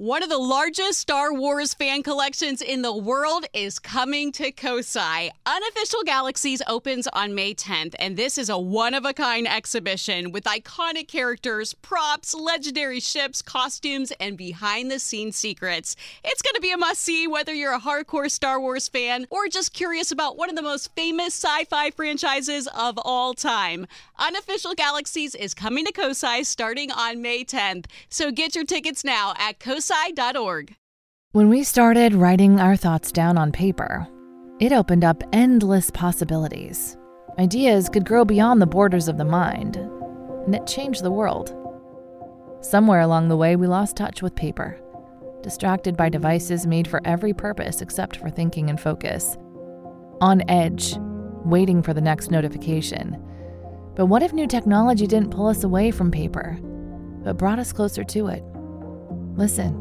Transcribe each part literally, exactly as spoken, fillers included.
One of the largest Star Wars fan collections in the world is coming to Kosai. Unofficial Galaxies opens on May tenth, and this is a one-of-a-kind exhibition with iconic characters, props, legendary ships, costumes, and behind-the-scenes secrets. It's going to be a must-see whether you're a hardcore Star Wars fan or just curious about one of the most famous sci-fi franchises of all time. Unofficial Galaxies is coming to Kosai starting on May tenth, so get your tickets now at kosai dot org. When we started writing our thoughts down on paper, it opened up endless possibilities. Ideas could grow beyond the borders of the mind, and it changed the world. Somewhere along the way, we lost touch with paper, distracted by devices made for every purpose except for thinking and focus. On edge, waiting for the next notification. But what if new technology didn't pull us away from paper, but brought us closer to it? Listen.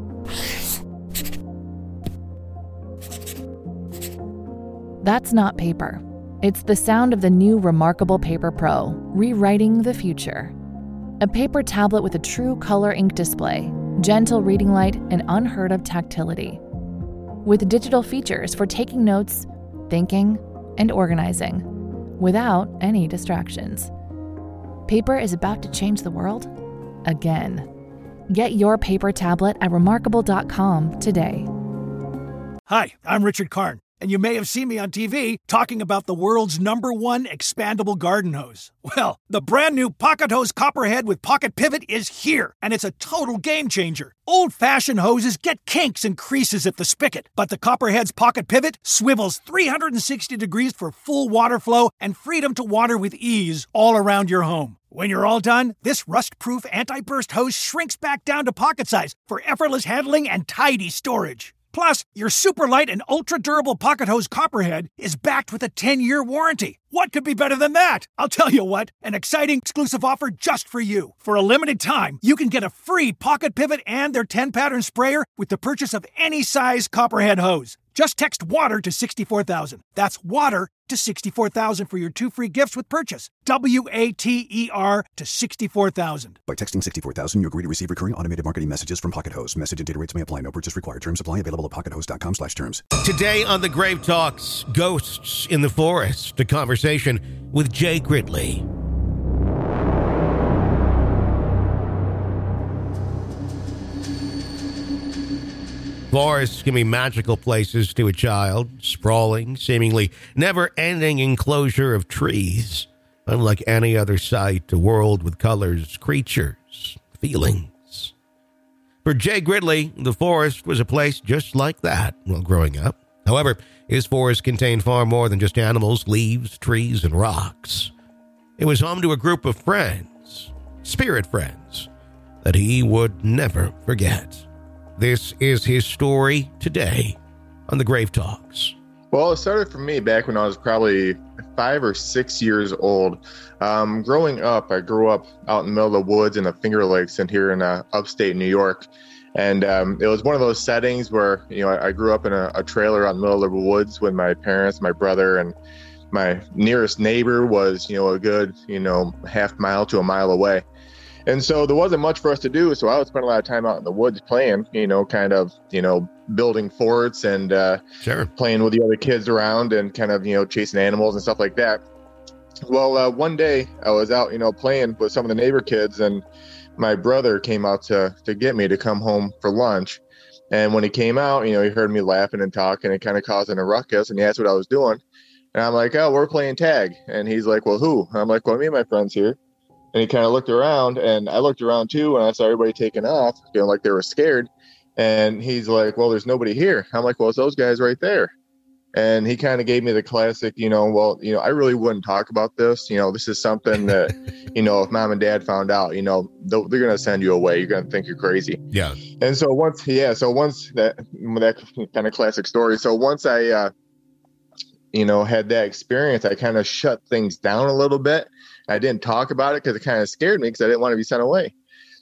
That's not paper. It's the sound of the new Remarkable Paper Pro, rewriting the future. A paper tablet with a true color ink display, gentle reading light, and unheard of tactility. With digital features for taking notes, thinking, and organizing, without any distractions. Paper is about to change the world again. Get your paper tablet at remarkable dot com today. Hi, I'm Richard Karn, and you may have seen me on T V talking about the world's number one expandable garden hose. Well, the brand new Pocket Hose Copperhead with Pocket Pivot is here, and it's a total game changer. Old-fashioned hoses get kinks and creases at the spigot, but the Copperhead's Pocket Pivot swivels three hundred sixty degrees for full water flow and freedom to water with ease all around your home. When you're all done, this rust-proof anti-burst hose shrinks back down to pocket size for effortless handling and tidy storage. Plus, your super light and ultra-durable Pocket Hose Copperhead is backed with a ten-year warranty. What could be better than that? I'll tell you what, an exciting exclusive offer just for you. For a limited time, you can get a free Pocket Pivot and their ten-pattern sprayer with the purchase of any size Copperhead hose. Just text WATER to sixty-four thousand. That's WATER to sixty-four thousand for your two free gifts with purchase. W A T E R to sixty-four thousand. By texting sixty-four thousand, you agree to receive recurring automated marketing messages from Pocket Hose. Message and data rates may apply. No purchase required. Terms apply. Available at pocket hose dot com slash terms. Today on The Grave Talks, Ghosts in the Forest, a conversation with Jay Gridley. Forests can be magical places to a child, sprawling, seemingly never-ending enclosure of trees. Unlike any other sight, a world with colors, creatures, feelings. For Jay Gridley, the forest was a place just like that while growing up. However, his forest contained far more than just animals, leaves, trees, and rocks. It was home to a group of friends, spirit friends, that he would never forget. This is his story today on The Grave Talks. Well, it started for me back when I was probably five or six years old. Um, growing up, I grew up out in the middle of the woods in the Finger Lakes and here in uh, upstate New York. And um, it was one of those settings where, you know, I, I grew up in a, a trailer out in the middle of the woods with my parents, my brother, and my nearest neighbor was, you know, a good, you know, half mile to a mile away. And so there wasn't much for us to do. So I would spend a lot of time out in the woods playing, you know, kind of, you know, building forts and uh, sure. playing with the other kids around and kind of, you know, chasing animals and stuff like that. Well, uh, one day I was out, you know, playing with some of the neighbor kids, and my brother came out to, to get me to come home for lunch. And when he came out, you know, he heard me laughing and talking and kind of causing a ruckus, and he asked what I was doing. And I'm like, oh, we're playing tag. And he's like, well, who? And I'm like, well, me and my friends here. And he kind of looked around, and I looked around too, and I saw everybody taking off, feeling like they were scared. And he's like, well, there's nobody here. I'm like, well, it's those guys right there. And he kind of gave me the classic, you know, well, you know, I really wouldn't talk about this. You know, this is something that, you know, if mom and dad found out, you know, they're going to send you away. You're going to think you're crazy. Yeah. And so once, yeah, so once that, that kind of classic story. So once I, uh, you know, had that experience, I kind of shut things down a little bit. I didn't talk about it because it kind of scared me because I didn't want to be sent away.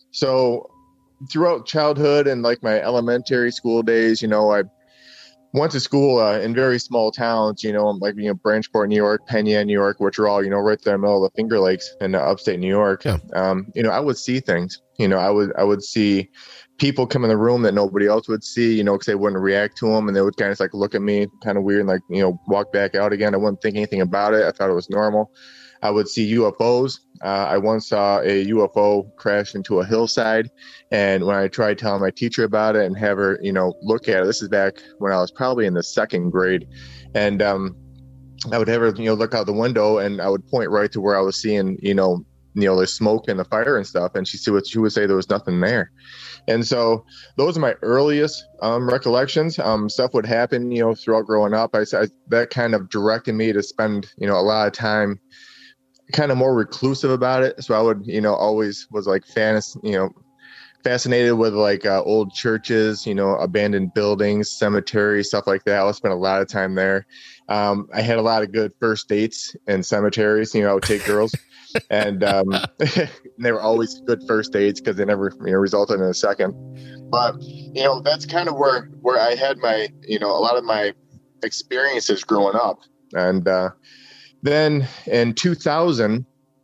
So throughout childhood and like my elementary school days, you know, I went to school uh, in very small towns, you know, like, you know, Branchport, New York, Penn, New York, which are all, you know, right there in the middle of the Finger Lakes in uh, upstate New York. Yeah. Um, you know, I would see things, you know, I would, I would see people come in the room that nobody else would see, you know, because they wouldn't react to them, and they would kind of like look at me kind of weird and like, you know, walk back out again. I wouldn't think anything about it. I thought it was normal. I would see U F Os. Uh, I once saw a U F O crash into a hillside, and when I tried telling my teacher about it and have her, you know, look at it, this is back when I was probably in the second grade, and um, I would have her, you know, look out the window, and I would point right to where I was seeing, you know, you know, the smoke and the fire and stuff, and she would she would say there was nothing there. And so those are my earliest um, recollections. Um, stuff would happen, you know, throughout growing up. I, I that kind of directed me to spend, you know, a lot of time kind of more reclusive about it. So I would, you know, always was like fantasy, you know, fascinated with like uh, old churches, you know, abandoned buildings, cemeteries, stuff like that. I would spend a lot of time there. Um, I had a lot of good first dates in cemeteries. You know, I would take girls. And um, they were always good first dates because they never, you know, resulted in a second. But, you know, that's kind of where, where I had my, you know, a lot of my experiences growing up. And uh, then in two thousand,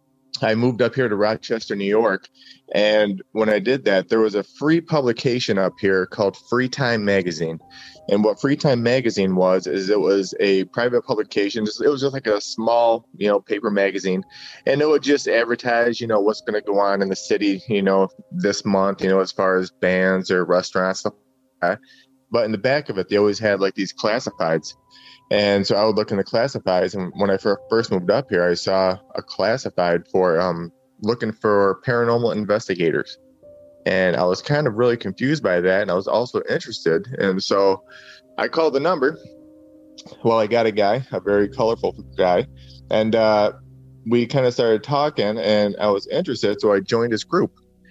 I moved up here to Rochester, New York. And when I did that, there was a free publication up here called Free Time Magazine. And what Free Time Magazine was, is it was a private publication. It was just like a small, you know, paper magazine. And it would just advertise, you know, what's going to go on in the city, you know, this month, you know, as far as bands or restaurants, stuff like that. But in the back of it, they always had like these classifieds. And so I would look in the classifieds. And when I first moved up here, I saw a classified for um, looking for paranormal investigators. And I was kind of really confused by that. And I was also interested. And so I called the number. Well, I got a guy, a very colorful guy. And uh, we kind of started talking, and I was interested. So I joined his group.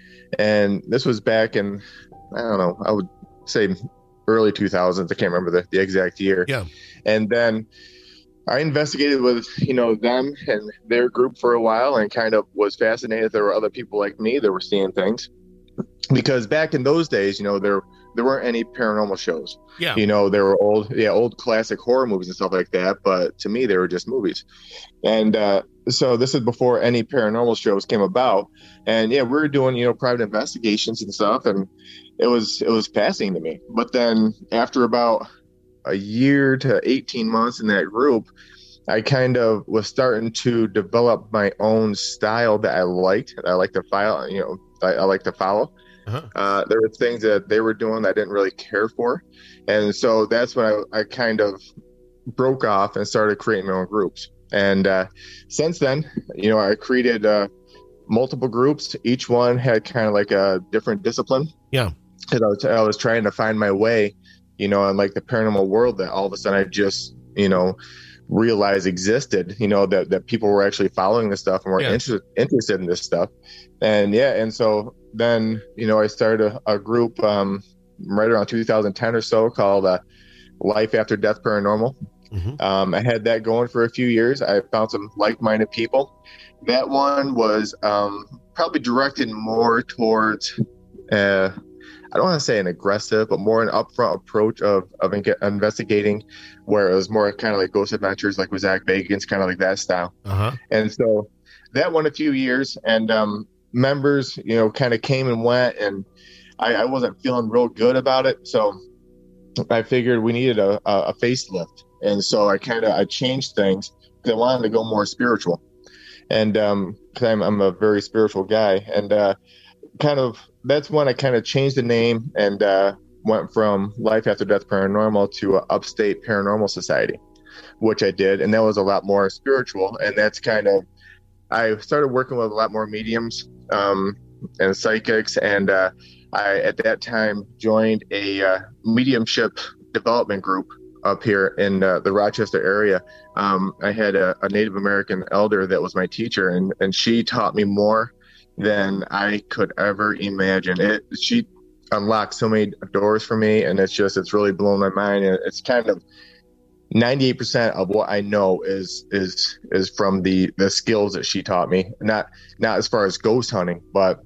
And this was back in, I don't know, I would say early two thousands. I can't remember the, the exact year. Yeah. And then I investigated with, you know, them and their group for a while, and kind of was fascinated. There were other people like me that were seeing things. Because back in those days, you know, there there weren't any paranormal shows. Yeah. You know, there were old, yeah, old classic horror movies and stuff like that. But to me, they were just movies. And uh, so this is before any paranormal shows came about. And yeah, we were doing, you know, private investigations and stuff. And it was it was fascinating to me. But then after about a year to eighteen months in that group, I kind of was starting to develop my own style that I liked. I like to file, you know, I, I like to follow. Uh-huh. Uh, there were things that they were doing that I didn't really care for. And so that's when I, I kind of broke off and started creating my own groups. And uh, since then, you know, I created uh, multiple groups. Each one had kind of like a different discipline. Yeah. Because I was, I was trying to find my way, you know, in like the paranormal world that all of a sudden I just, you know, realized existed, you know, that, that people were actually following this stuff and were yeah. interested interested in this stuff. And yeah, and so then, you know, I started a, a group um, right around two thousand ten or so called uh, Life After Death Paranormal. Mm-hmm. Um, I had that going for a few years. I found some like-minded people. That one was um, probably directed more towards uh, I don't want to say an aggressive, but more an upfront approach of, of in- investigating, where it was more kind of like Ghost Adventures, like with Zach Bagans, kind of like that style. Uh-huh. And so that went a few years, and um, members, you know, kind of came and went, and I, I wasn't feeling real good about it. So I figured we needed a, a, a facelift. And so I kind of, I changed things because I wanted to go more spiritual. And um, cause I'm, I'm a very spiritual guy, and uh, kind of, that's when I kind of changed the name and uh, went from Life After Death Paranormal to uh, Upstate Paranormal Society, which I did. And that was a lot more spiritual. And that's kind of, I started working with a lot more mediums um, and psychics. And uh, I, at that time, joined a uh, mediumship development group up here in uh, the Rochester area. Um, I had a, a Native American elder that was my teacher, and, and she taught me more than I could ever imagine. It she unlocked so many doors for me, and it's just it's really blown my mind. And it's kind of ninety-eight percent of what I know is is is from the the skills that she taught me. Not not as far as ghost hunting, but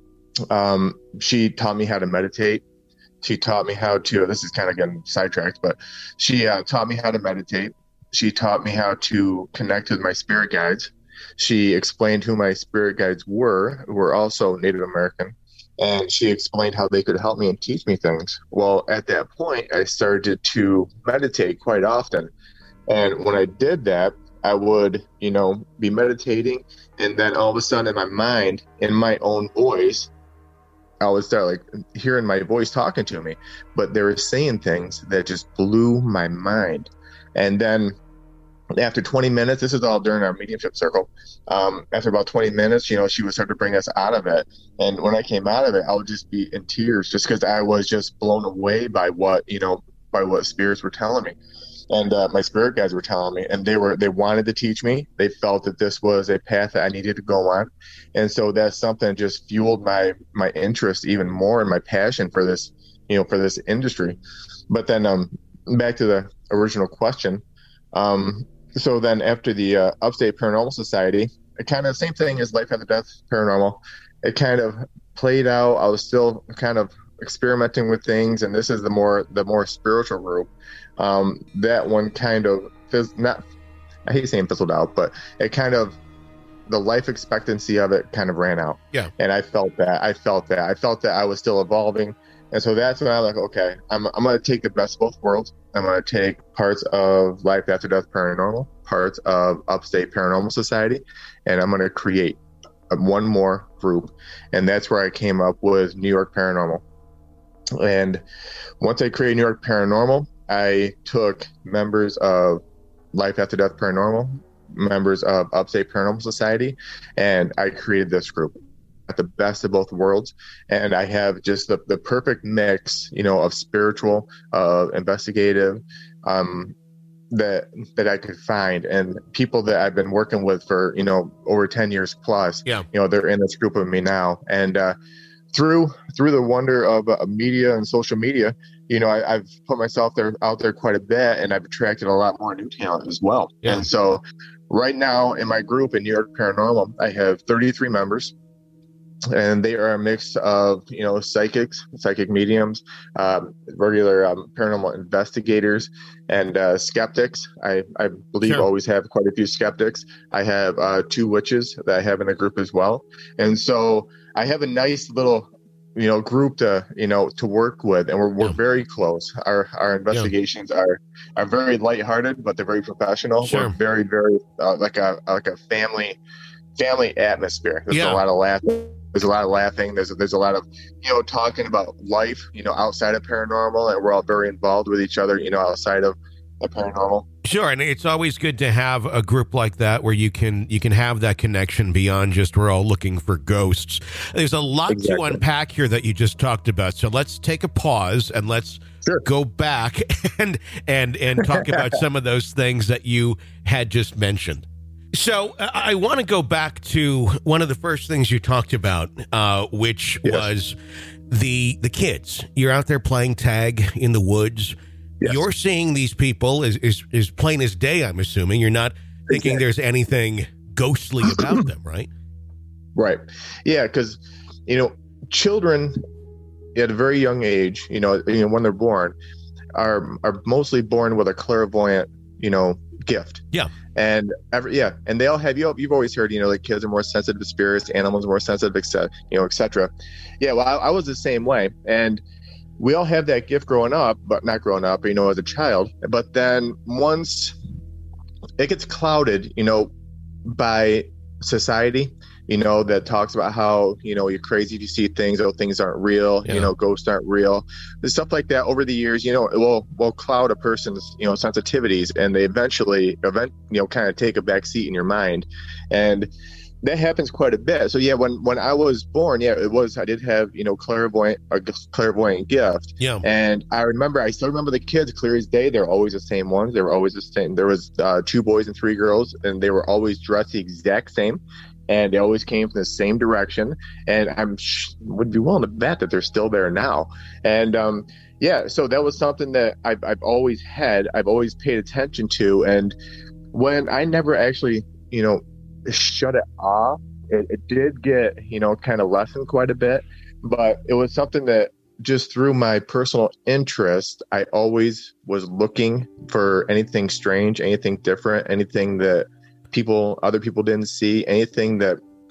um, she taught me how to meditate. She taught me how to. This is kind of getting sidetracked, but she uh, taught me how to meditate. She taught me how to connect with my spirit guides. She explained who my spirit guides were, who were also Native American. and she explained how they could help me and teach me things. Well, at that point, I started to meditate quite often. And when I did that, I would, you know, be meditating, and then all of a sudden in my mind, in my own voice, I would start like hearing my voice talking to me, but they were saying things that just blew my mind. And then after twenty minutes, this is all during our mediumship circle. Um, after about twenty minutes, you know, she would start to bring us out of it. And when I came out of it, I would just be in tears just because I was just blown away by what, you know, by what spirits were telling me. And uh, my spirit guides were telling me, and they were they wanted to teach me. They felt that this was a path that I needed to go on, and so that's something that just fueled my my interest even more and my passion for this, you know, for this industry. But then um, back to the original question. Um, so then after the uh, Upstate Paranormal Society, it kind of same thing as Life After Death Paranormal. It kind of played out. I was still kind of experimenting with things, and this is the more the more spiritual group. Um, that one kind of fizz- not I hate saying fizzled out, but it kind of the life expectancy of it kind of ran out. Yeah. And I felt that I felt that I felt that I was still evolving, and so that's when I'm like, okay, I'm I'm gonna take the best of both worlds. I'm gonna take parts of Life After Death Paranormal, parts of Upstate Paranormal Society, and I'm gonna create one more group, and that's where I came up with New York Paranormal. And once I created New York Paranormal, I took members of Life After Death Paranormal, members of Upstate Paranormal Society, and I created this group at the best of both worlds. And I have just the, the perfect mix, you know, of spiritual, uh, investigative, um, that that I could find, and people that I've been working with for, you know, over ten years plus. Yeah. You know, they're in this group with me now. And uh, through through the wonder of uh, media and social media, you know, I, I've put myself there out there quite a bit, and I've attracted a lot more new talent as well. Yeah. And so right now in my group in New York Paranormal, I have thirty-three members, and they are a mix of, you know, psychics, psychic mediums, um, regular um, paranormal investigators, and uh, skeptics. I, I believe Sure. always have quite a few skeptics. I have uh, two witches that I have in the group as well. And so I have a nice little, you know, group to, you know, to work with, and we're, we're Yeah. very close. Our, our investigations yeah. are, are very lighthearted, but they're very professional. Sure. We're very, very uh, like a, like a family, family atmosphere. There's Yeah. a lot of laughing. There's a lot of laughing. There's, there's a lot of, you know, talking about life, you know, outside of paranormal, and we're all very involved with each other, you know, outside of the paranormal. Sure, and it's always good to have a group like that where you can you can have that connection beyond just we're all looking for ghosts. There's a lot Exactly. to unpack here that you just talked about. So let's take a pause and let's Sure. go back and and and talk about some of those things that you had just mentioned. So uh, I want to go back to one of the first things you talked about, uh, which Yes. was the the kids. You're out there playing tag in the woods. Yes. You're seeing these people as, as, as plain as day, I'm assuming. You're not thinking Exactly. there's anything ghostly about them, right? Right. Yeah, because, you know, children at a very young age, you know, you know, when they're born, are are mostly born with a clairvoyant, you know, gift. Yeah. And every, yeah, and they all have, you. You've always heard, you know, like kids are more sensitive to spirits, animals are more sensitive, et cetera, you know, et cetera. Yeah, well, I, I was the same way, and we all have that gift growing up, but not growing up, you know, as a child. But then once it gets clouded, you know, by society, you know, that talks about how, you know, you're crazy if you see things, oh, things aren't real, Yeah. you know, ghosts aren't real. There's stuff like that over the years, you know, it will, will cloud a person's, you know, sensitivities, and they eventually, event, you know, kind of take a back seat in your mind. And that happens quite a bit. So yeah, when, when I was born, yeah, it was, I did have, you know, clairvoyant, a clairvoyant gift. Yeah. And I remember, I still remember the kids clear as day. They're always the same ones. They were always the same. There was uh, two boys and three girls, and they were always dressed the exact same. And they always came from the same direction. And I'm sh- would be willing to bet that they're still there now. And um, yeah, so that was something that I've, I've always had, I've always paid attention to. And when I never actually, you know, shut it off, it, it did get, you know, kind of lessened quite a bit. But it was something that just through my personal interest, I always was looking for anything strange, anything different, anything that people, other people didn't see, anything that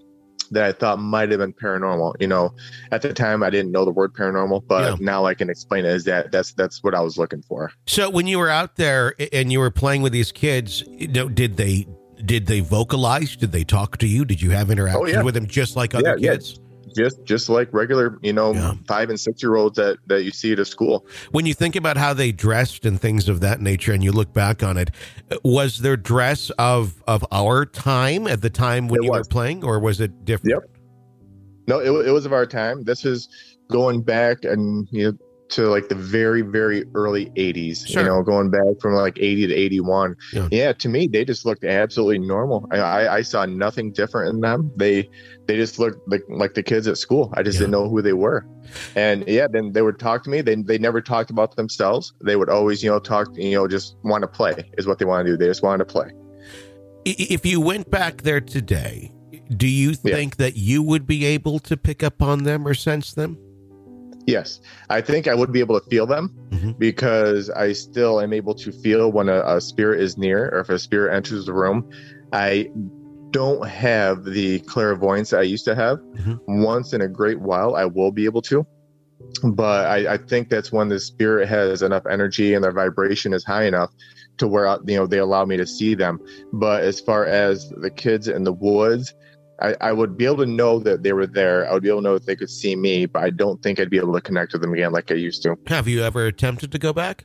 that I thought might have been paranormal. You know, at the time I didn't know the word paranormal, but Yeah. now I can explain it as that. That's that's what I was looking for. So when you were out there and you were playing with these kids, you know, did they did they vocalize? Did they talk to you? Did you have interactions yeah. with them just like other Yeah, yeah. kids? Just just like regular, you know, Yeah. five and six year olds that that you see at a school. When you think about how they dressed and things of that nature, and you look back on it, was their dress of of our time at the time when It you was. were playing, or was it different? Yep. No, it, wa- it was of our time. This is going back and you know to like the very very early eighties. Sure. You know, going back from like eighty to eighty-one. Yeah. Yeah, to me they just looked absolutely normal. I, I I saw nothing different in them. They they just looked like like the kids at school. I just Yeah. didn't know who they were. And yeah, then they would talk to me. They they never talked about themselves. They would always you know talk. You know, just want to play is what they want to do. They just wanted to play. I- If you went back there today, do you Yeah. think that you would be able to pick up on them or sense them? Yes, I think I would be able to feel them Mhm. because I still am able to feel when a, a spirit is near or if a spirit enters the room. I don't have the clairvoyance that I used to have. Mhm. Once in a great while, I will be able to. But I, I think that's when the spirit has enough energy and their vibration is high enough to where you know they allow me to see them. But as far as the kids in the woods, I, I would be able to know that they were there. I would be able to know that they could see me, but I don't think I'd be able to connect with them again like I used to. Have you ever attempted to go back?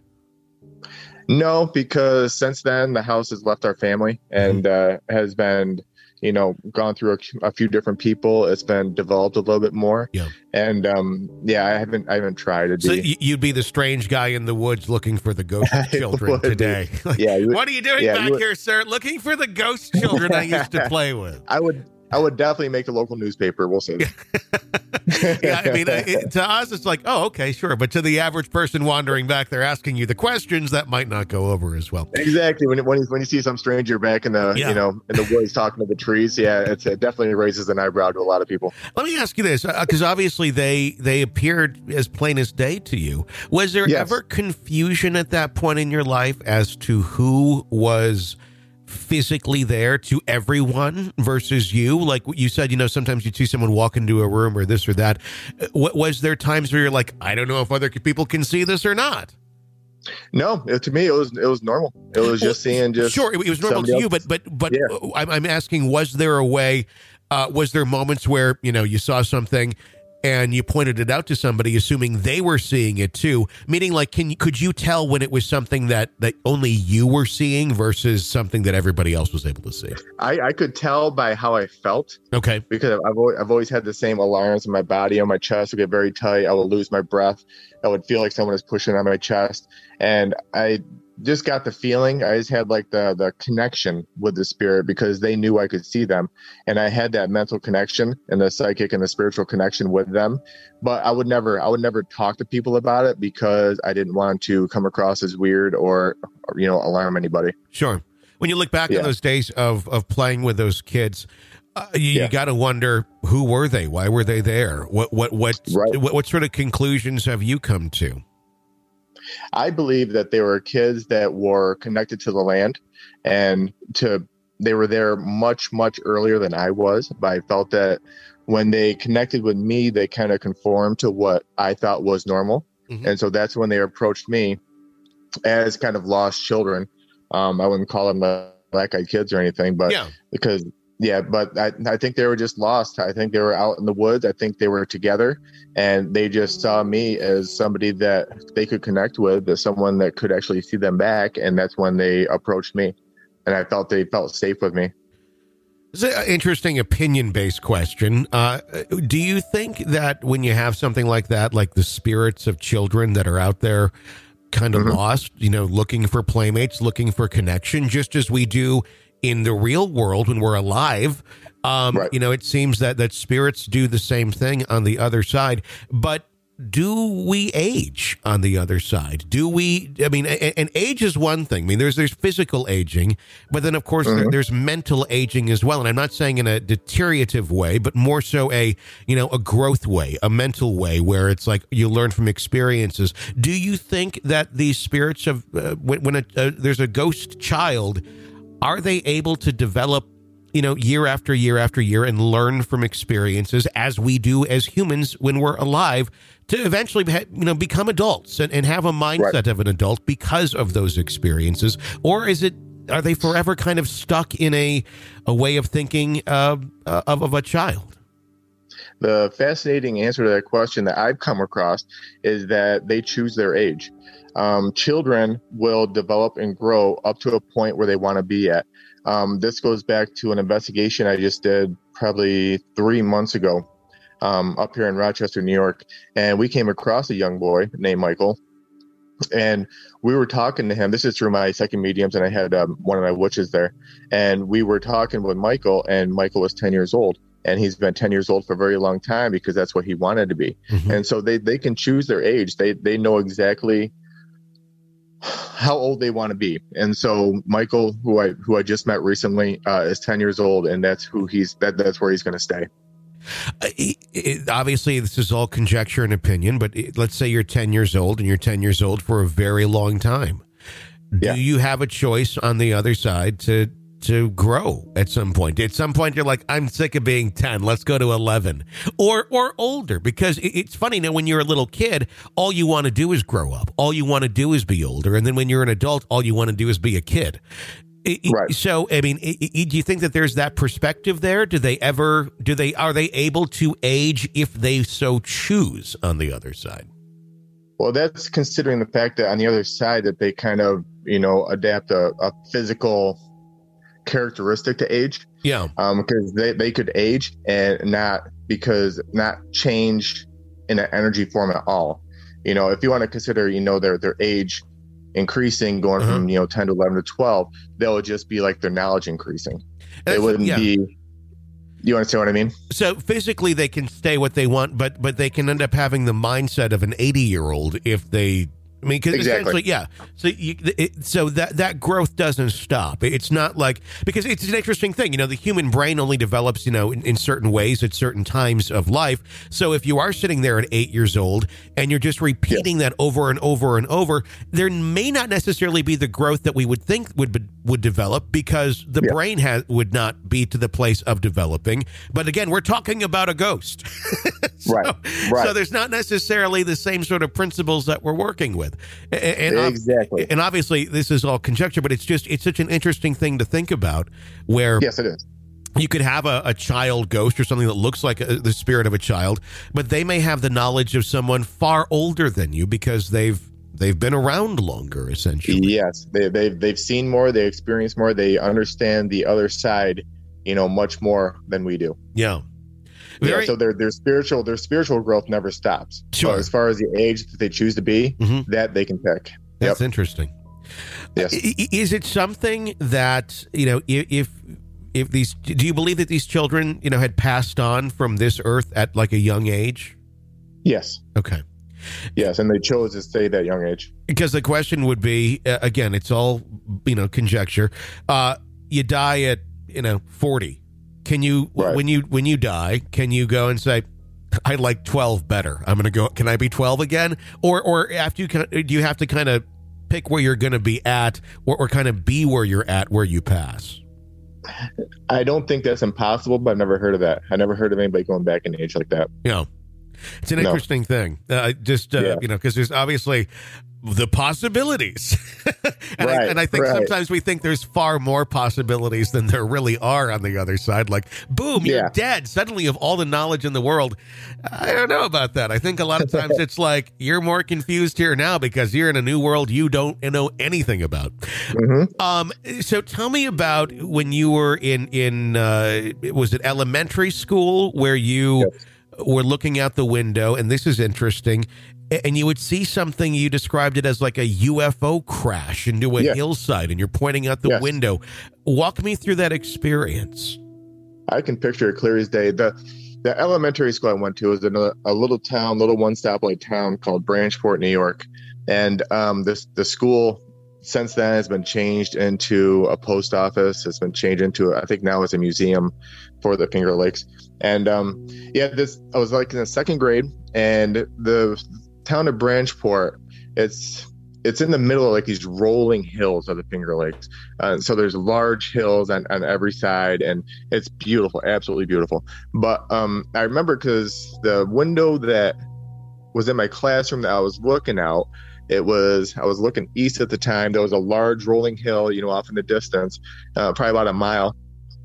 No, because since then the house has left our family and uh, has been, you know, gone through a, a few different people. It's been developed a little bit more. Yeah. And um, yeah, I haven't, I haven't tried to So be. y- you'd be the strange guy in the woods looking for the ghost I children would be. today. Like, Yeah, you would- what are you doing yeah, back you would- here, sir? Looking for the ghost children I used to play with. I would, I would definitely make the local newspaper. We'll say. Yeah, I mean, it, to us, it's like, oh, okay, sure. But to the average person wandering back there asking you the questions, that might not go over as well. Exactly. When when you, when you see some stranger back in the Yeah. you know in the woods talking to the trees, yeah, it's, it definitely raises an eyebrow to a lot of people. Let me ask you this, because obviously they they appeared as plain as day to you. Was there Yes. ever confusion at that point in your life as to who was physically there to everyone versus you? Like you said, you know, sometimes you'd see someone walk into a room or this or that. What was there times where you're like, I don't know if other people can see this or not? No, it, to me it was it was normal. It was just seeing just sure, it, it was normal to somebody you, else. but but but Yeah. I'm, I'm asking, was there a way? Uh, was there moments where you know you saw something and you pointed it out to somebody, assuming they were seeing it too? Meaning, like, can you, could you tell when it was something that that only you were seeing versus something that everybody else was able to see? I, I could tell by how I felt Okay, because I've always, I've always had the same alarms in my body. On my chest would get very tight. I would lose my breath. I would feel like someone is pushing on my chest, and I just got the feeling. I just had like the the connection with the spirit because they knew I could see them, and I had that mental connection and the psychic and the spiritual connection with them. But I would never, I would never talk to people about it because I didn't want to come across as weird or, or you know, alarm anybody. sure. When you look back Yeah. on those days of of playing with those kids, uh, you, Yeah. you got to wonder, who were they? Why were they there? What what what, Right. what what sort of conclusions have you come to? I believe that they were kids that were connected to the land and to they were there much, much earlier than I was. But I felt that when they connected with me, they kind of conformed to what I thought was normal. Mhm. And so that's when they approached me as kind of lost children. Um, I wouldn't call them uh, black-eyed kids or anything, but Yeah. because yeah, but I, I think they were just lost. I think they were out in the woods. I think they were together and they just saw me as somebody that they could connect with, as someone that could actually see them back. And that's when they approached me and I felt they felt safe with me. It's an interesting opinion-based question. Uh, do you think that when you have something like that, like the spirits of children that are out there kind of Mhm. lost, you know, looking for playmates, looking for connection, just as we do in the real world when we're alive, um, Right. you know, it seems that, that spirits do the same thing on the other side. But do we age on the other side? Do we, I mean, and, and age is one thing. I mean, there's, there's physical aging, but then of course there, there's mental aging as well. And I'm not saying in a deteriorative way, but more so a, you know, a growth way, a mental way where it's like you learn from experiences. Do you think that these spirits of, uh, when, when a, uh, there's a ghost child, are they able to develop you know, year after year after year and learn from experiences as we do as humans when we're alive to eventually, you know, become adults and, and have a mindset right. of an adult because of those experiences? Or is it, are they forever kind of stuck in a, a way of thinking uh, of, of a child? The fascinating answer to that question that I've come across is that they choose their age. Um, children will develop and grow up to a point where they want to be at. Um, this goes back to an investigation I just did probably three months ago um, up here in Rochester, New York. And we came across a young boy named Michael. And we were talking to him. This is through my second mediums, and I had um, one of my witches there. And we were talking with Michael, and Michael was ten years old. And he's been ten years old for a very long time because that's what he wanted to be. Mm-hmm. And so they, they can choose their age. They they know exactly how old they want to be. And so Michael, who I who I just met recently, uh, is ten years old, and that's who he's that that's where he's going to stay. Uh, it, it, obviously, this is all conjecture and opinion, but it, let's say you're ten years old and you're ten years old for a very long time. Yeah. Do you have a choice on the other side to to grow at some point? At some point, you're like, I'm sick of being ten. Let's go to eleven or or older, because it, it's funny now, when you're a little kid, all you want to do is grow up. All you want to do is be older. And then when you're an adult, all you want to do is be a kid. Right. So, I mean, do you think that there's that perspective there? Do they ever, do they, are they able to age if they so choose on the other side? Well, that's considering the fact that on the other side that they kind of, you know, adapt a, a physical characteristic to age. Yeah. Um, because they, they could age and not, because not change in an energy form at all. You know, if you want to consider, you know, their, their age increasing, going uh-huh. from, you know, ten to eleven to twelve, they'll just be like their knowledge increasing. That's, it wouldn't yeah. be, you understand what I mean? So physically they can stay what they want, but but they can end up having the mindset of an eighty year old if they, I mean, because exactly. essentially, yeah. So you, it, so that that growth doesn't stop. It's not like, because it's an interesting thing. You know, the human brain only develops, you know, in, in certain ways at certain times of life. So if you are sitting there at eight years old and you're just repeating yes. that over and over and over, there may not necessarily be the growth that we would think would would develop, because the yeah. brain has would not be to the place of developing. But again, we're talking about a ghost. so, right. Right. So there's not necessarily the same sort of principles that we're working with. And, and exactly. And obviously this is all conjecture, but it's just, it's such an interesting thing to think about, where yes, it is. You could have a, a child ghost or something that looks like a, the spirit of a child, but they may have the knowledge of someone far older than you because they've they've been around longer, essentially. Yes, they, they've they've seen more, they experience more, they understand the other side, you know, much more than we do. Yeah. Very, yeah, so their their spiritual their spiritual growth never stops. Sure. So as far as the age that they choose to be, mm-hmm. that they can pick. That's yep. interesting. Yes. Is it something that, you know, if if these, do you believe that these children, you know, had passed on from this earth at like a young age? Yes. Okay. Yes, and they chose to stay that young age. Because the question would be, uh, again, it's all, you know, conjecture. Uh, you die at, you know, forty. Can you, right. when you when you die, can you go and say, I like twelve better, I'm going to go, can I be twelve again? Or or after you, do you have to kind of pick where you're going to be at, or, or kind of be where you're at where you pass? I don't think that's impossible, but I've never heard of that. I never heard of anybody going back in age like that. Yeah. It's an no. interesting thing. Uh, just, uh, yeah. you know, because there's obviously the possibilities. and, right, I, and I think right. sometimes we think there's far more possibilities than there really are on the other side. Like, boom, you're yeah. dead. Suddenly, of all the knowledge in the world, I don't know about that. I think a lot of times it's like you're more confused here now because you're in a new world you don't know anything about. Mm-hmm. Um, so tell me about when you were in, in uh, was it elementary school where you yes. were looking out the window, and this is interesting, and you would see something, you described it as like a U F O crash into a yes. hillside, and you're pointing out the yes. window. Walk me through that experience. I can picture it clear as day. The the elementary school I went to was in a, a little town, little one stoplight town called Branchport, New York. And um, this the school since then has been changed into a post office. It's been changed into, I think now it's a museum for the Finger Lakes. And um, yeah, this I was like in the second grade, and the town of Branchport, it's it's in the middle of like these rolling hills of the Finger Lakes. Uh, so there's large hills on, on every side, and it's beautiful, absolutely beautiful. But um, I remember because the window that was in my classroom that I was looking out, it was, I was looking east at the time. There was a large rolling hill, you know, off in the distance, uh, probably about a mile.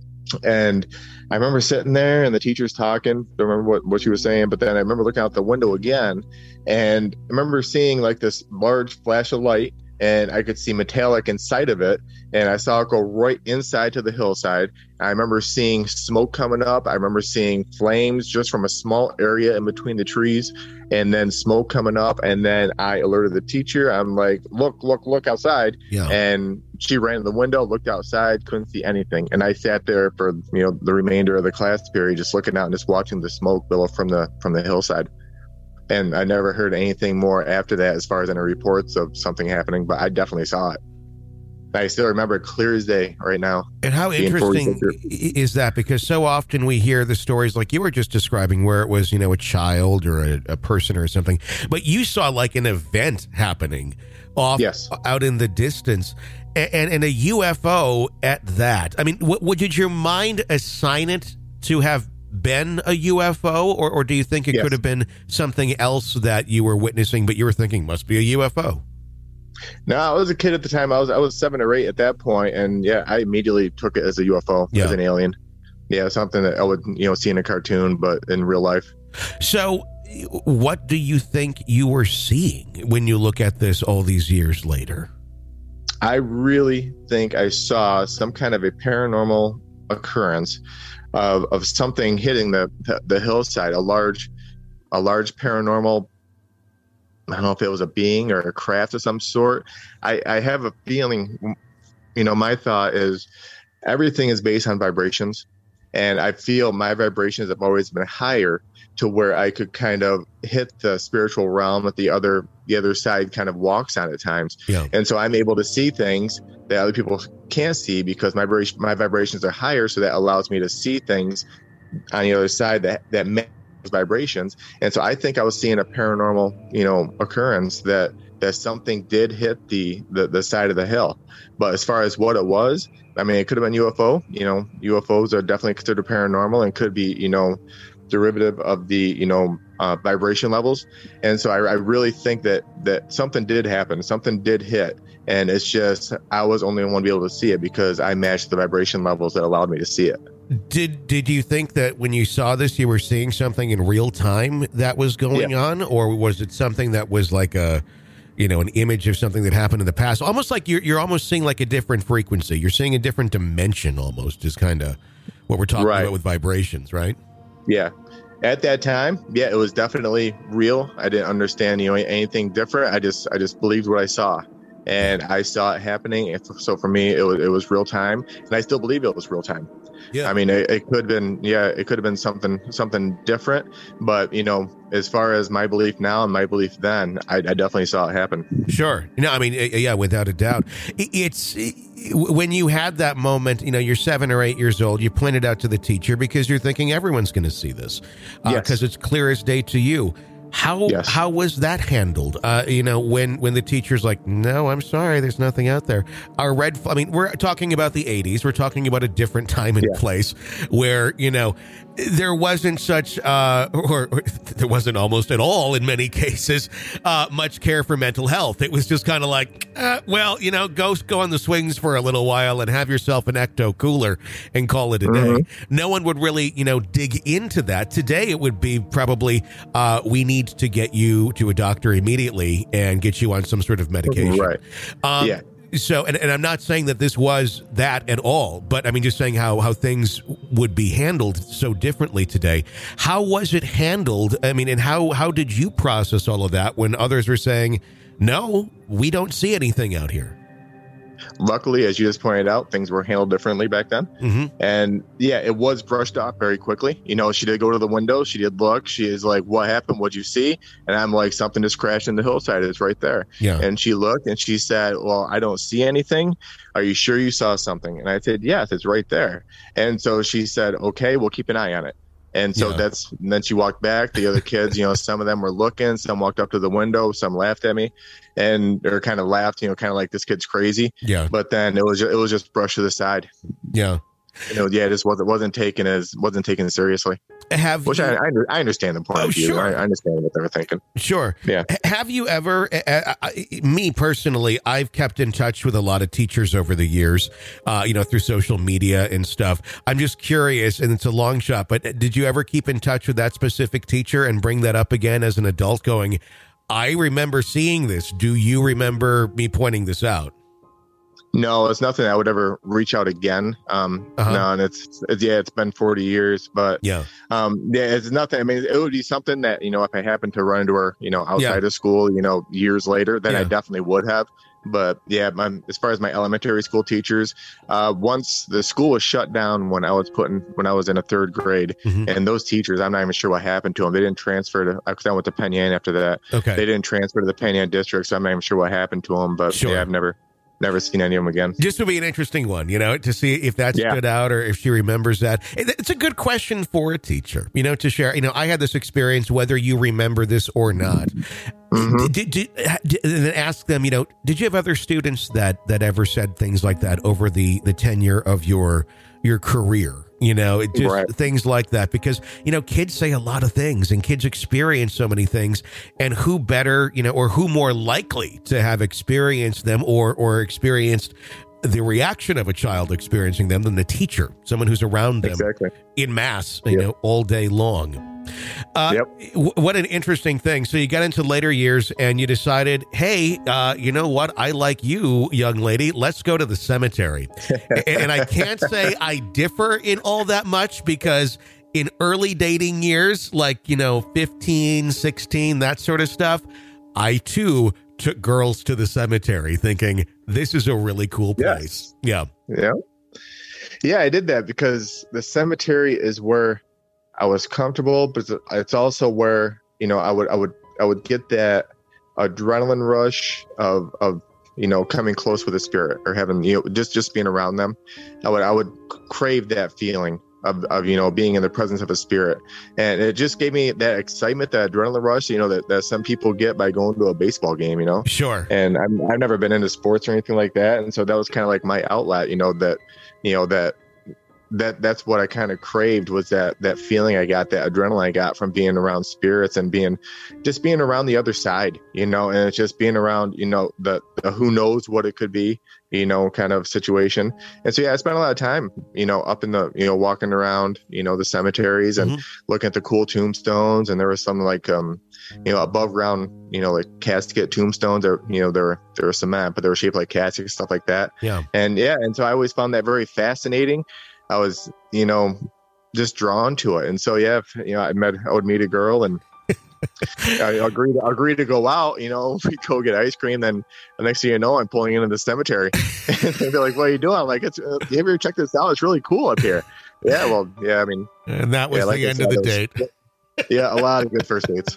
And I remember sitting there and the teacher's talking. Don't remember what, what she was saying, but then I remember looking out the window again, and I remember seeing like this large flash of light, and I could see metallic inside of it, and I saw it go right inside to the hillside. I remember seeing smoke coming up. I remember seeing flames just from a small area in between the trees, and then smoke coming up. And then I alerted the teacher. I'm like, look, look, look outside. Yeah. And she ran to the window, looked outside, couldn't see anything. And I sat there for, you know, the remainder of the class period, just looking out and just watching the smoke billow from the from the hillside. And I never heard anything more after that as far as any reports of something happening, but I definitely saw it. I still remember it clear as day right now. And how interesting is that? Because so often we hear the stories like you were just describing where it was, you know, a child or a, a person or something, but you saw like an event happening off yes. out in the distance, and, and, and a U F O at that. I mean, w- did your mind assign it to have been a U F O, or, or do you think it yes. could have been something else that you were witnessing, but you were thinking must be a U F O? No, I was a kid at the time. I was I was seven or eight at that point, and yeah, I immediately took it as a U F O, yeah. as an alien. Yeah, something that I would, you know, see in a cartoon, but in real life. So, what do you think you were seeing when you look at this all these years later? I really think I saw some kind of a paranormal occurrence of of something hitting the the, the hillside, a large a large paranormal. I don't know if it was a being or a craft of some sort. I, I have a feeling, you know, my thought is everything is based on vibrations. And I feel my vibrations have always been higher to where I could kind of hit the spiritual realm that the other the other side kind of walks on at times. Yeah. And so I'm able to see things that other people can't see because my my vibrations are higher. So that allows me to see things on the other side that, that match vibrations. And so I think I was seeing a paranormal, you know, occurrence that that something did hit the, the the side of the hill. But as far as what it was, I mean, it could have been U F O. You know, U F Os are definitely considered paranormal and could be, you know, derivative of the, you know, uh, vibration levels. And so I, I really think that that something did happen, something did hit, and it's just I was only one to be able to see it because I matched the vibration levels that allowed me to see it. Did did you think that when you saw this, you were seeing something in real time that was going yeah. on, or was it something that was like a, you know, an image of something that happened in the past? Almost like you're you're almost seeing like a different frequency. You're seeing a different dimension. Almost is kind of what we're talking right. about with vibrations, right? Yeah. At that time, yeah, it was definitely real. I didn't understand, you know, anything different. I just I just believed what I saw. And I saw it happening. So for me, it was it was real time, and I still believe it was real time. Yeah, I mean, it, it could have been, yeah, it could have been something something different. But you know, as far as my belief now and my belief then, I, I definitely saw it happen. Sure, no, I mean, yeah, without a doubt. It's when you had that moment. You know, you're seven or eight years old. You pointed out to the teacher because you're thinking everyone's going to see this because uh, yes. it's clear as day to you. How yes. how was that handled? Uh, you know, when when the teacher's like, "No, I'm sorry, there's nothing out there." Our red, I mean, we're talking about the eighties. We're talking about a different time and yeah. place where you know there wasn't such, uh, or, or there wasn't almost at all in many cases, uh, much care for mental health. It was just kind of like, uh, well, you know, go go on the swings for a little while and have yourself an ecto cooler and call it a mm-hmm. day. No one would really, you know, dig into that. Today, it would be probably uh, we need to get you to a doctor immediately and get you on some sort of medication. Right. Um, yeah. So, and, and I'm not saying that this was that at all, but I mean, just saying how, how things would be handled so differently today. How was it handled? I mean, and how, how did you process all of that when others were saying, no, we don't see anything out here? Luckily, as you just pointed out, things were handled differently back then. Mm-hmm. And yeah, it was brushed off very quickly. You know, she did go to the window. She did look. She is like, what happened? What'd you see? And I'm like, something just crashed in the hillside. It's right there. Yeah. And she looked and she said, well, I don't see anything. Are you sure you saw something? And I said, yes, it's right there. And so she said, okay, we'll keep an eye on it. And so Yeah. that's, and then she walked back. The other kids, you know, some of them were looking, some walked up to the window, some laughed at me and or kind of laughed, you know, kind of like this kid's crazy. Yeah. But then it was, it was just brushed to the side. Yeah. You know, yeah, it just wasn't, wasn't taken as, wasn't taken seriously. Have Which you, I, I, under- I understand the point Oh, of view. sure. I, I understand what they were thinking. Sure. Yeah. H- Have you ever, uh, uh, uh, me personally, I've kept in touch with a lot of teachers over the years, uh, you know, through social media and stuff. I'm just curious, and it's a long shot, but did you ever keep in touch with that specific teacher and bring that up again as an adult going, I remember seeing this. Do you remember me pointing this out? No, it's nothing I would ever reach out again. Um, Uh-huh. no, and it's, it's, yeah, it's been forty years, but Yeah. um, yeah, it's nothing. I mean, it would be something that, you know, if I happened to run into her, you know, outside Yeah. of school, you know, years later, then Yeah. I definitely would have. But yeah, my, as far as my elementary school teachers, uh, once the school was shut down when I was putting, when I was in a third grade, Mhm. and those teachers, I'm not even sure what happened to them. They didn't transfer to, because I went to Penn Yan after that. Okay. They didn't transfer to the Penn Yan district, so I'm not even sure what happened to them. But Sure. yeah, I've never, never seen any of them again. This would be an interesting one, you know, to see if that Yeah. stood out or if she remembers that. It- It's a good question for a teacher, you know, to share. You know, I had this experience, whether you remember this or not. Mhm. Did, did, did, and then ask them, you know, did you have other students that that ever said things like that over the the tenure of your your career? You know, it just Right. things like that, because, you know, kids say a lot of things and kids experience so many things, and who better, you know, or who more likely to have experienced them or, or experienced the reaction of a child experiencing them than the teacher, someone who's around them Exactly. in mass, you Yep. know, all day long. Uh, Yep. w- What an interesting thing. So you got into later years and you decided, hey, uh, you know what? I like you, young lady. Let's go to the cemetery. and, and I can't say I differ in all that much, because in early dating years, like, you know, fifteen, sixteen, that sort of stuff, I too took girls to the cemetery thinking this is a really cool place. Yeah. Yeah. Yeah, I did that because the cemetery is where I was comfortable, but it's also where, you know, I would, I would, I would get that adrenaline rush of, of, you know, coming close with a spirit or having, you know, just, just being around them. I would, I would crave that feeling of, of, you know, being in the presence of a spirit. And it just gave me that excitement, that adrenaline rush, you know, that, that some people get by going to a baseball game, you know? Sure. And I'm, I've never been into sports or anything like that. And so that was kind of like my outlet, you know, that, you know, that, that that's what I kind of craved, was that, that feeling I got, that adrenaline I got from being around spirits and being, just being around the other side, you know, and it's just being around, you know, the, the who knows what it could be, you know, kind of situation. And so, yeah, I spent a lot of time, you know, up in the, you know, walking around, you know, the cemeteries and Mhm. looking at the cool tombstones. And there was some like, um, you know, above ground, you know, like casket tombstones, or, you know, they were, they were cement, but they were shaped like caskets, stuff like that. Yeah. And yeah, and so I always found that very fascinating. I was, you know, just drawn to it. And so, yeah, if, you know, I met, I would meet a girl and I agreed, agreed to go out, you know, we go get ice cream. Then the next thing you know, I'm pulling into the cemetery and they're like, what are you doing? I'm like, it's, uh, you ever check this out? It's really cool up here. Yeah. Well, yeah, I mean, And that was yeah, like the I end said, of the it was- date. yeah, a lot of good first dates.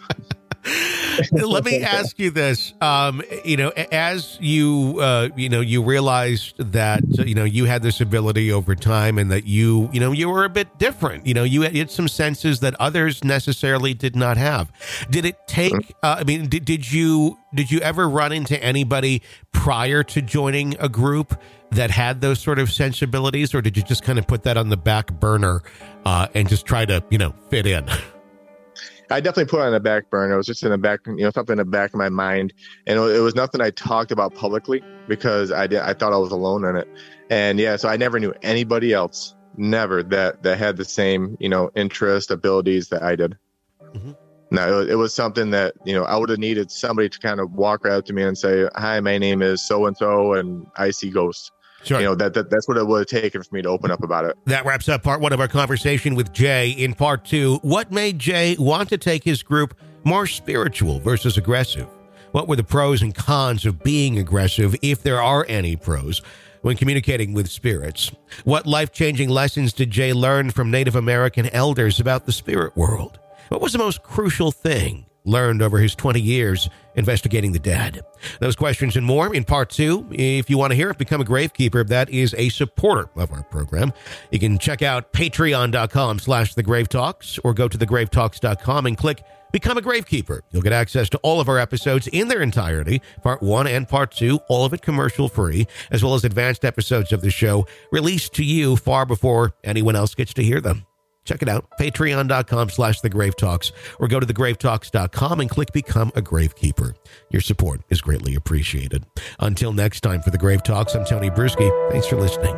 Let me ask you this. Um, you know, as you, uh, you know, you realized that, uh, you know, you had this ability over time and that you, you know, you were a bit different. You know, you had, you had some senses that others necessarily did not have. Did it take, uh, I mean, did, did you, did you ever run into anybody prior to joining a group that had those sort of sensibilities, or did you just kind of put that on the back burner uh, and just try to, you know, fit in? I definitely put it on the back burner. It was just in the back, you know, something in the back of my mind. And it was nothing I talked about publicly because I did, I thought I was alone in it. And yeah, so I never knew anybody else, never, that, that had the same, you know, interest, abilities that I did. Mm-hmm. No, it was, it was something that, you know, I would have needed somebody to kind of walk right up to me and say, hi, my name is so-and-so and I see ghosts. Sure. You know, that, that that's what it would have taken for me to open up about it. That wraps up part one of our conversation with Jay. In part two, what made Jay want to take his group more spiritual versus aggressive? What were the pros and cons of being aggressive, if there are any pros, when communicating with spirits? What life-changing lessons did Jay learn from Native American elders about the spirit world? What was the most crucial thing learned over his twenty years investigating the dead. Those questions and more in part two. If you want to hear it, become a Gravekeeper. That is a supporter of our program. You can check out patreon.com slash the Grave Talks or go to the grave talks dot com and click Become a Gravekeeper. You'll get access to all of our episodes in their entirety, part one and part two, all of it commercial free, as well as advanced episodes of the show released to you far before anyone else gets to hear them. Check it out, patreon.com slash the Grave Talks, or go to the grave talks dot com and click Become a Gravekeeper. Your support is greatly appreciated. Until next time for the Grave Talks, I'm Tony Bruschi. Thanks for listening.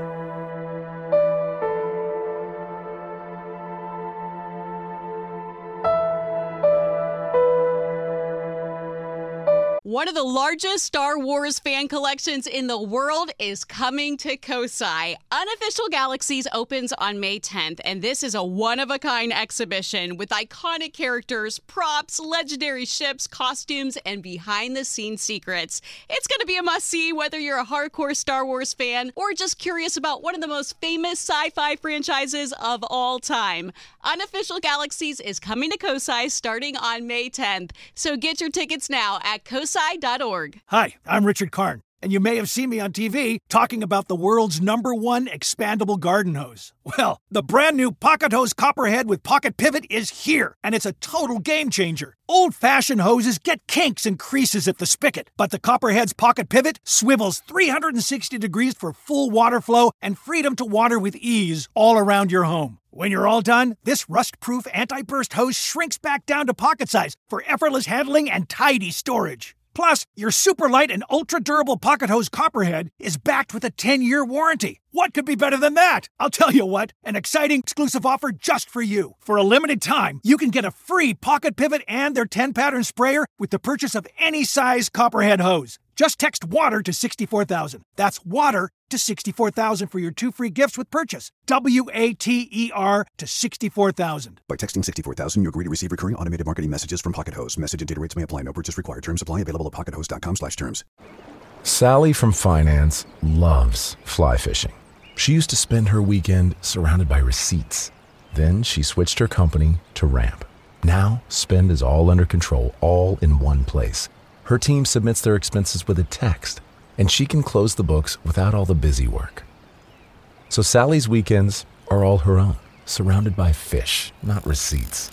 One of the largest Star Wars fan collections in the world is coming to Kosai. Unofficial Galaxies opens on May tenth, and this is a one-of-a-kind exhibition with iconic characters, props, legendary ships, costumes, and behind-the-scenes secrets. It's going to be a must-see whether you're a hardcore Star Wars fan or just curious about one of the most famous sci-fi franchises of all time. Unofficial Galaxies is coming to Kosai starting on May tenth, so get your tickets now at kosai dot org. Hi, I'm Richard Karn, and you may have seen me on T V talking about the world's number one expandable garden hose. Well, the brand new Pocket Hose Copperhead with Pocket Pivot is here, and it's a total game changer. Old-fashioned hoses get kinks and creases at the spigot, but the Copperhead's Pocket Pivot swivels three hundred sixty degrees for full water flow and freedom to water with ease all around your home. When you're all done, this rust-proof anti-burst hose shrinks back down to pocket size for effortless handling and tidy storage. Plus, your super light and ultra-durable Pocket Hose Copperhead is backed with a ten-year warranty. What could be better than that? I'll tell you what, an exciting exclusive offer just for you. For a limited time, you can get a free Pocket Pivot and their ten-pattern sprayer with the purchase of any size Copperhead hose. Just text WATER to sixty-four thousand. That's WATER to sixty-four thousand for your two free gifts with purchase. W A T E R to sixty-four thousand. By texting sixty-four thousand, you agree to receive recurring automated marketing messages from Pocket Hose. Message and data rates may apply. No purchase required. Terms apply. Available at pocket hose dot com slash terms. Sally from finance loves fly fishing. She used to spend her weekend surrounded by receipts. Then she switched her company to Ramp. Now, spend is all under control, all in one place. Her team submits their expenses with a text, and she can close the books without all the busy work. So Sally's weekends are all her own, surrounded by fish, not receipts.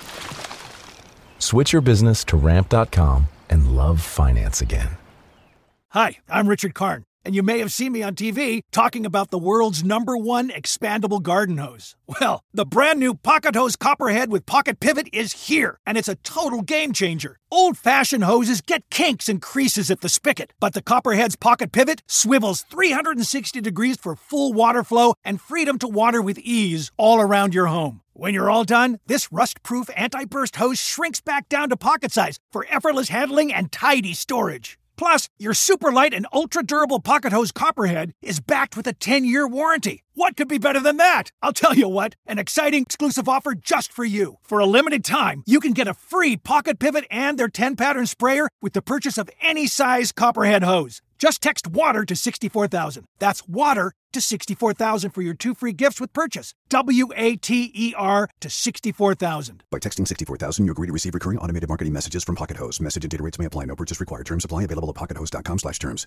Switch your business to ramp dot com and love finance again. Hi, I'm Richard Karn, and you may have seen me on T V talking about the world's number one expandable garden hose. Well, the brand new Pocket Hose Copperhead with Pocket Pivot is here, and it's a total game changer. Old-fashioned hoses get kinks and creases at the spigot, but the Copperhead's Pocket Pivot swivels three hundred sixty degrees for full water flow and freedom to water with ease all around your home. When you're all done, this rust-proof anti-burst hose shrinks back down to pocket size for effortless handling and tidy storage. Plus, your super light and ultra-durable Pocket Hose Copperhead is backed with a ten-year warranty. What could be better than that? I'll tell you what, an exciting exclusive offer just for you. For a limited time, you can get a free Pocket Pivot and their ten-pattern sprayer with the purchase of any size Copperhead hose. Just text WATER to sixty-four thousand. That's WATER to sixty-four thousand for your two free gifts with purchase. W A T E R to sixty-four thousand. By texting sixty-four thousand, you agree to receive recurring automated marketing messages from Pocket Hose. Message and data rates may apply. No purchase required. Terms apply. Available at pocket hose dot com slash terms.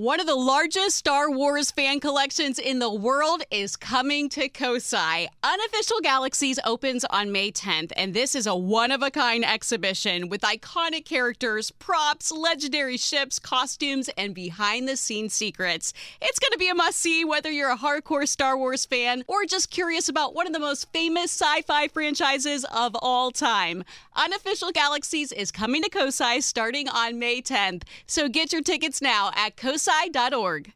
One of the largest Star Wars fan collections in the world is coming to Kosai. Unofficial Galaxies opens on May tenth, and this is a one-of-a-kind exhibition with iconic characters, props, legendary ships, costumes, and behind-the-scenes secrets. It's going to be a must-see whether you're a hardcore Star Wars fan or just curious about one of the most famous sci-fi franchises of all time. Unofficial Galaxies is coming to Kosai starting on May tenth, so get your tickets now at kosai dot org.